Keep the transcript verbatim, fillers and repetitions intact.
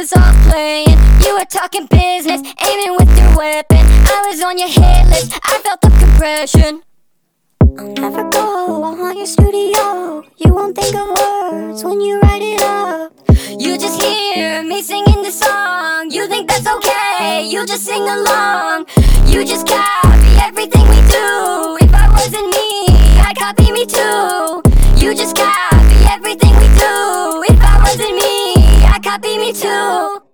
was off playing. You were talking business, aiming with your weapon. I was on your hit list, I felt the compression. I'll never go, I'll haunt your studio. You won't think of words when you write it up. You just hear me singing the song. You think that's okay, you just sing along. You just copy everything we do. If I wasn't me, I'd copy me too. You just copy everything we do. If I wasn't me, I'd copy me too.